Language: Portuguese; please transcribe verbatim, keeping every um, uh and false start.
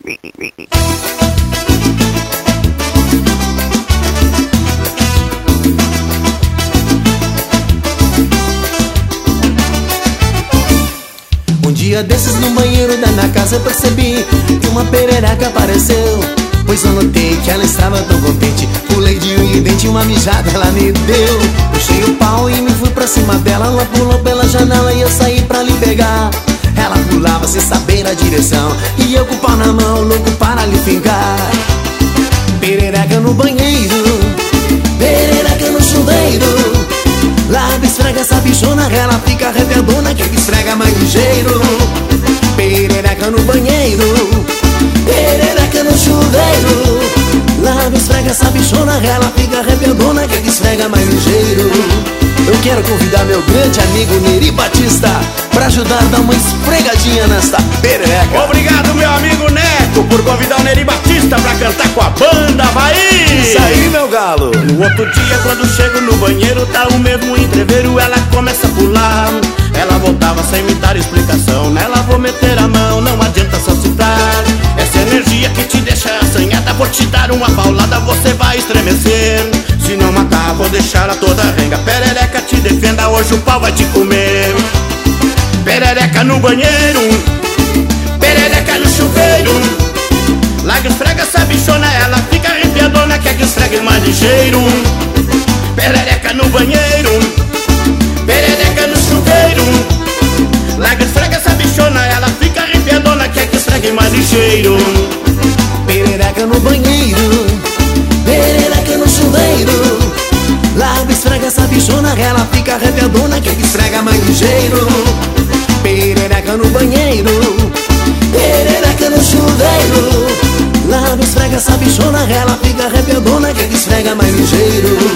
Um dia desses no banheiro da minha casa eu percebi que uma perereca apareceu, pois eu notei que ela estava tão contente. Pulei de unha e dente, uma mijada ela me deu. Puxei o pau e me fui pra cima dela. Ela pulou pela janela e eu saí pra lhe pegar. Ela pulava sem saber a direção e eu com o pau na mão, louco para lhe fincar. Perereca no banheiro, perereca no chuveiro. Lava, esfrega essa bichona, ela fica arrependona, que esfrega mais ligeiro. Perereca no banheiro, perereca no chuveiro. Lava, esfrega essa bichona, ela fica arrependona, que esfrega mais ligeiro. Eu quero convidar meu grande amigo Neri Batista pra ajudar a dar uma esfregadinha nesta perereca. Obrigado, meu amigo Neco, por convidar o Neri Batista pra cantar com a banda Havaí. Isso aí, meu galo. No outro dia, quando chego no banheiro, tá o mesmo entreveiro. Ela começa a pular, ela voltava sem me dar explicação. Nela vou meter a mão, não adianta só citar. Essa energia que te deixa assanhada, vou te dar uma paulada, você vai estremecer. Se não matar, vou deixar a toda renga. Perereca, te defenda, hoje o pau vai te comer. Perereca no banheiro, perereca no chuveiro. Larga, esfrega essa bichona, ela fica arrepiadona, quer que esfregue mais ligeiro. Perereca no banheiro, perereca no chuveiro. Larga, esfrega essa bichona, ela fica arrepiadona, quer que esfregue mais ligeiro. Perereca no banheiro, perereca no chuveiro. Larga, esfrega essa bichona, ela fica arrepiadona, quer que esfrega mais ligeiro. Perereca no banheiro, perereca no chuveiro. Lava, esfrega essa bichona, ela fica arrepiadona, quer que esfrega mais ligeiro.